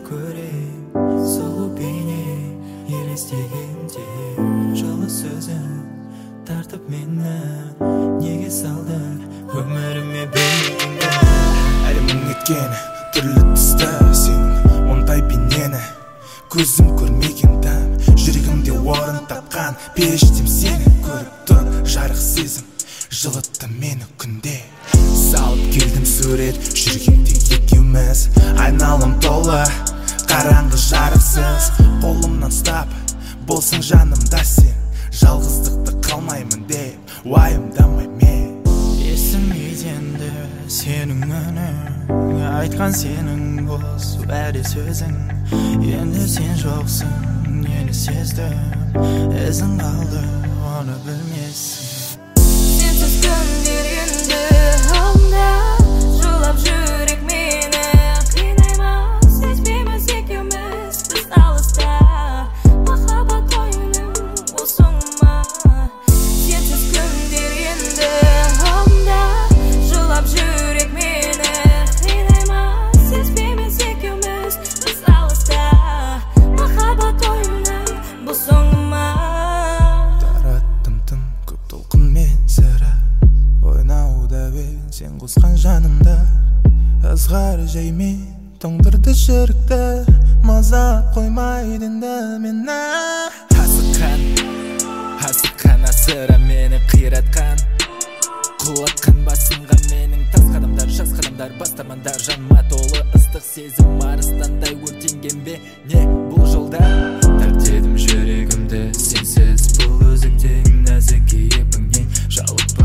көрем, сұлу бейне елестегенде. Жылы сөзің тартып мені, неге салдың өміріме бейнеңді. Әлемнің еткен түрлі түсті сенің ондай бейнені көзім көрмеген дәм, жүрегімде орын тапқан періштем сені көріп тұрып жарық сезім жылытты мені күнде. Салып келдім сурет жүргенде екеуміз, айналым толы қараңғы жарықсыз. Қолымнан ұстап болсаң жанымда сен, жалғыздықты қалмаймын деп уайымдамай мен. Есімейді енді сенің үнің, айтқан сенің бос уәде сөзің. Енді сен жоқсың, нені сездім, ізің қалды, оны білмесің. Сенсіз күндер енді алдымда, жылап жүрек мені қинай ма? Сезбейміз екеуміз біз алыста, махаббат ойының болсың ма? Сенсіз күндер енді алдымда, жылап жүрек мені қинай ма? Сезбейміз екеуміз біз алыста, махаббат ойының болсың ма? Тараттым тым көп толқынмен сірә, ойнауда бен сен қосқан жанымда. Ызғар жаймен тоңдырды жүректі, маза қоймайды енді мені. Асыққан асыра мені қиратқан, құлатқан басымға менің тас қадамдар, жас қадамдар, бастамандар. Жаныма толы ыстық сезім арыстандай өртенген бе не бұл жолда? Тәртедім жүрегімді сенсіз, бұл өзіңден нәзік кейіпіңнен жалықпа.